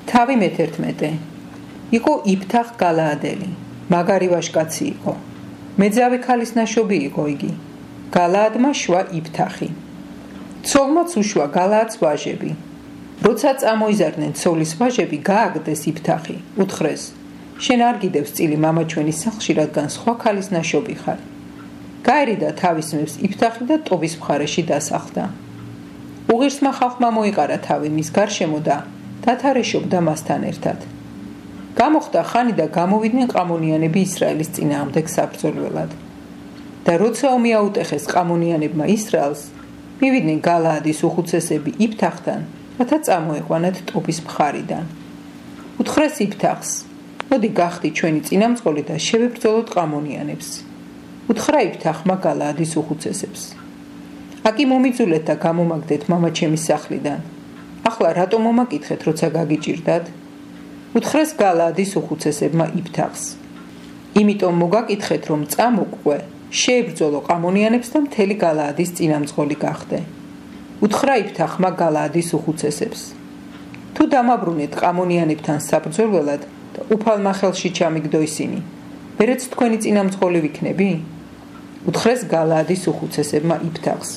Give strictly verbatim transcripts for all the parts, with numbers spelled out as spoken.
თავი მეთერთმეტე. იყო იფთახ გალაადელი. მაგარი ვაჟკაცი იყო. მეძავი ქალის ნაშობი იყო იგი. გალაადმა შვა იფთახი. ცოლმაც უშვა გალაადს ვაჟები. როცა წამოიზარდნენ ცოლის ვაჟები, გააგდეს იფთახი. უთხრეს: შენ არ გიდევს წილი მამაჩვენის სახლში, რადგან სხვა ქალის ნაშობი ხარ. გაერიდა თავის მებს იფთახი და ტობის მხარეში დასახლდა. უღირსმა ხალხმა მოიყარა თავი მის გარშემო და დათარეშობდა მასთან ერთად. გამოხდა ხანი და გამოვიდნენ ყამონიანები ისრაელის წინააღმდეგ საბრძოლველად. და როცა ომი აუტეხეს ყამონიანებმა ისრაელს, მივიდნენ გალაადის უხუცესები იფთახთან, რათა წამოეყვანათ ტობის მხარიდან. უთხრეს იფთახს: მოდი გახდი ჩვენი წინამძღოლი და შევებრძოლოთ ყამონიანებს. უთხრა იფთახმა გალაადის უხუცესებს: აკი მომიძულეთ და გამომაგდეთ მამაჩემის სახლიდან. ახლა რატომ მომაკითხეთ, როცა გაგიჭირდათ? უთხრეს გალაადის უხუცესებმა იფთახს: იმიტომ მოგაკითხეთ, რომ წამოყვე, შეებრძოლო ყამონიანებს და მთელი გალაადის წინამძღოლი გახდე. უთხრა იფთახმა გალაადის უხუცესებს: თუ დამაბრუნეთ ყამონიანებთან საბრძოლველად და უფალმა ხელში ჩამიგდო ისინი, ვერაც თქვენი წინამძღოლი ვიქნები? უთხრეს გალაადის უხუცესებმა იფთახს: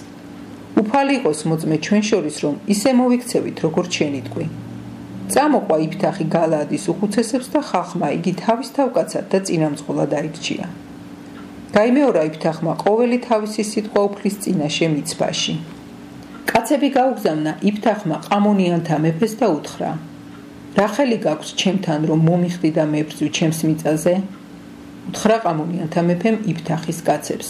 უფალი იყოს მოწმე ჩვენ შორის, რომ ისე მოვიქცევით, როგორც შენიტყვი. წამოყვა იფთახი გალაადის უხუცესებს და ხალხმა იგი თავის თავკაცად და წინამძღოლად აირჩია. გაიმეორა იფთახმა ყოველი თავისი სიტყვა უფლის წინაშე მიცვაში. კაცები გაუგზავნა იფთახმა ყამონიანთა მეფეს და უთხრა: რა ხელი გაქვს ჩემთან, რომ მომიხდი და მებრძვი ჩემს მიწაზე? უთხრა ყამონიანთა მეფემ იფთახის კაცებს: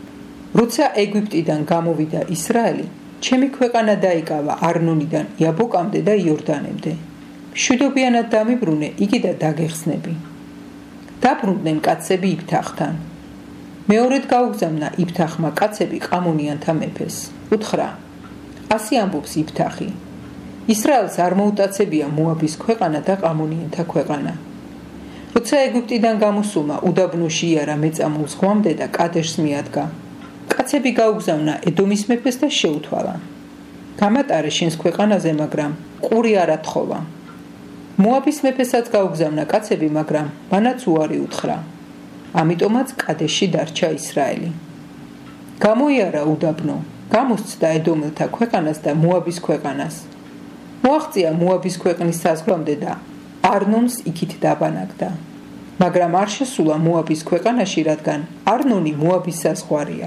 როცა ეგვიპტიდან გამოვიდა ისრაელი, ჩემი ქვეყანა დაიკავა არნონიდან იაბოკამდე და იორდანემდე. მშვიდობიანად დამიბრუნე იგი და დაგეხსნები. დაბრუნდნენ კაცები იფთახთან. მეორედ გაუგზავნა იფთახმა კაცები ყამონიანთა მეფეს. უთხრა: ასე ამბობს იფთახი: ისრაელს არ მოუტაცებია მოაბის ქვეყანა და ყამონიანთა ქვეყანა. როცა ეგვიპტიდან გამოსულმა უდაბნოში იარა მეწამულ ზღვამდე და კადეშს მიადგა, კაცები გაუგზავნა ედომის მეფეს და შეუთვალა: გამატარე შენს ქვეყანაზე, მაგრამ ყური არ ათხოვა. მოაბის მეფესაც გაუგზავნა კაცები, მაგრამ მანაც უარი უთხრა. ამიტომაც კადეშში დარჩა ისრაელი. გამოიარა უდაბნო, გამოსცდა ედომელთა ქვეყანას და მოაბის ქვეყანას. მოაღწია მოაბის ქვეყნის საზღვრამდე და არნონს იქით დაბანაკდა. მაგრამ არ შესულა მოაბის ქვეყანაში, რადგან არნონი მოაბის საზღვარია.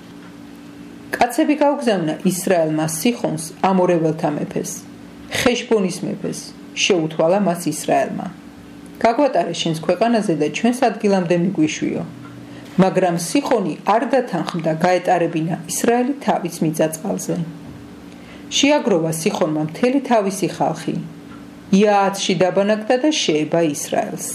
კაცები გაუგზავნა ისრაელმა სიხონს, ამორეველთა მეფეს, ხეშბონის მეფეს, შეუთვალა მას ისრაელმა: გაგვატარე შენს ქვეყანაზე და ჩვენს ადგილამდე მიგვიშვიო. მაგრამ სიხონი არ დათანხმდა გაეტარებინა ისრაელი თავის მიწა-წყალზე. შეაგროვა სიხონმა მთელი თავისი ხალხი, იაათში დაბანაკდა და შეება ისრაელს.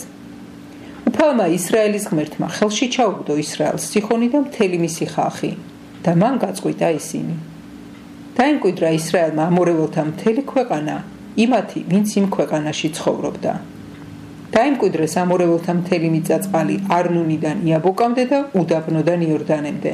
უფალმა ისრაელის ღმერთმა ხელში ჩაუგდო ისრაელს სიხონი და მთელი მისი ხალხი და მან გაწყვიტა ისინი. დაიმკვიდრა ისრაელმა ამორეველთა მთელი ქვეყანა, იმათი, ვინც იმ ქვეყანაში ცხოვრობდა. დაიმკვიდრეს ამორეველთა მთელი მიწა-წყალი არნონიდან იაბოკამდე და უდაბნოდან იორდანემდე.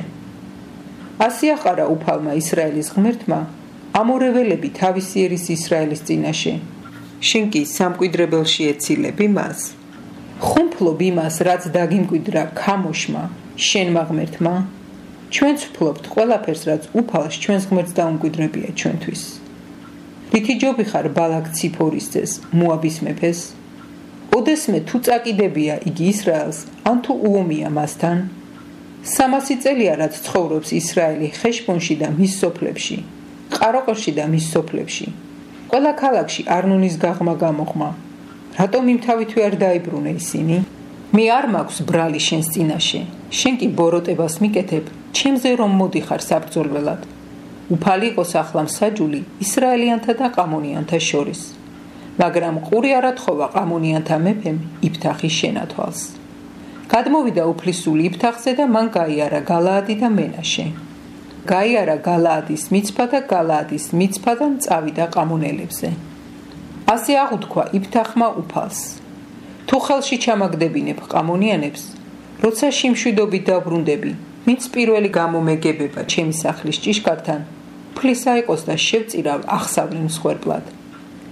ასე აყარა უფალმა ისრაელის ღმერთმა ამორეველები თავისი ერის ისრაელის წინაშე. შენ კი სამკვიდრებელში ეცილები მას. ხუმფლობ იმას, რაც დაგიმკვიდრა ქამოშმა, შენმა ღმერთმა. ჩვენც ვფლობთ ყველაფერს, რაც უფალს ჩვენს ღმერთს დაუმკვიდრებია ჩვენთვის. რითი ჯობი ხარ ბალაკ ციფორის ძეს, მოაბის მეფეს? ოდესმე თუ წაკიდებია იგი ისრაელს, ან თუ უომია მასთან? სამასი წელია, რაც ცხოვრობს ისრაელი ხეშბონში და მის სოფლებში, ყაროყელში და მის სოფლებში. ყველა ქალაქში არნონის გაღმა გამოღმა. რატომ იმ თავითვე არ დაიბრუნე ისინი? მე არ მაქვს ბრალი შენს წინაშე, შენ კი ბოროტებას მიკეთებ, ჩემზე რომ მოდიხარ საბრძოლველად. უფალი იყოს ახლა მსაჯული ისრაელიანთა და ყამონიანთა შორის. მაგრამ ყური არ ათხოვა ყამონიანთა მეფემ იფთახის შენათვალს. გადმოვიდა უფლისული იფთახზე და მან გაიარა გალაადი და მენაშე. გაიარა გალაადის მიცფა და გალაადის მიცფადან წავიდა ყამონელებზე. ასე აღუთქვა იფთახმა უფალს: თუ ხელში ჩამაგდებინებ ყამონიანებს, როცა შიმშვიდობით დაბრუნდები, ვინც პირველი გამომეგებება ჩემი სახლის ჭიშკართან, უფლისა იყოს და შევწირავ ახსავლენ მსხვერპლად.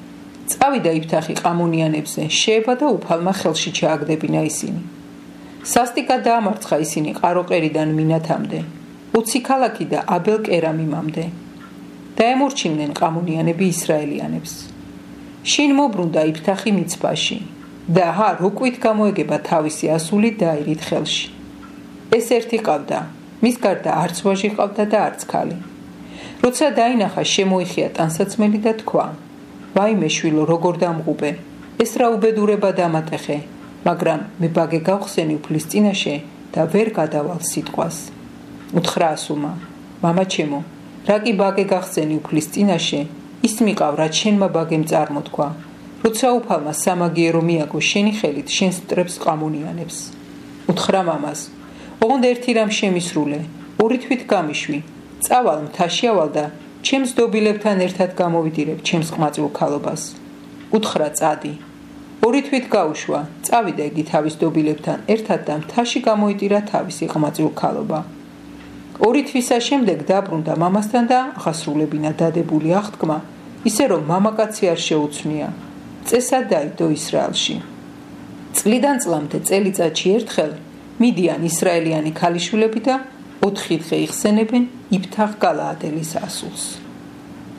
წავიდა იფთახი ყამონიანებზე, შეება და უფალმა ხელში ჩააგდებინა ისინი. სასტიკად დაამარცხა ისინი ყაროყერიდან მინათამდე, უცი ქალაქი და აბელ-კერამიმამდე. დაემორჩილნენ ყამონიანები ისრაელიანებს. შინ მობრუნდა იფთახი მიცვაში და ჰა როგვით გამოეგება თავისი ასული დაირით ხელში. ეს ერთი ყავდა, მის გარდა არც ვაჟი ყავდა და არც ქალი. როცა დაინახა, შემოიხია ტანსაცმელი და თქვა: ვაიმე შვილო, როგორ დამღუბე, ეს რა უბედურება დამატეხე, მაგრამ მე ბაგე გავხსენი უფლის წინაშე და ვერ გადავალ სიტყვას. უთხრა ასულმა: მამაჩემო, რა კი ბაგე გახსენი უფლის წინაშე, ის მიყავ, რაც შენმა ბაგემ წარმოთქვა, როცა უფალმა სამაგიერო მიაგო შენი ხელით შენს მტრებს ყამონიანებს. უთხრა მამას: ოღონდ ერთი რამ შემისრულე, ორი თვით გამიშვი, წავალ მთაში ავალ და ჩემს დობილებთან ერთად გამოვიდირებ ჩემს ყმაწვილ ქალობას. უთხრა წადი. ორი თვით გაუშვა, წავიდა იგი თავის დობილებთან ერთად და მთაში გამოიტირა თავისი ყმაწვილ ქალობა. ორი თვისა შემდეგ დაბრუნდა მამასთან და აღასრულებინა დადებული აღთქმა, ისე რომ მამაკაცი არ შეუცვნია. წესად დაიდო ისრაელში. წლიდან წლამდე წელიწადში ერთხელ მიდიან ისრაელიანი ქალიშვილები და ოთხი დღე იხსენებენ იფთახ გალაადელის ასულს.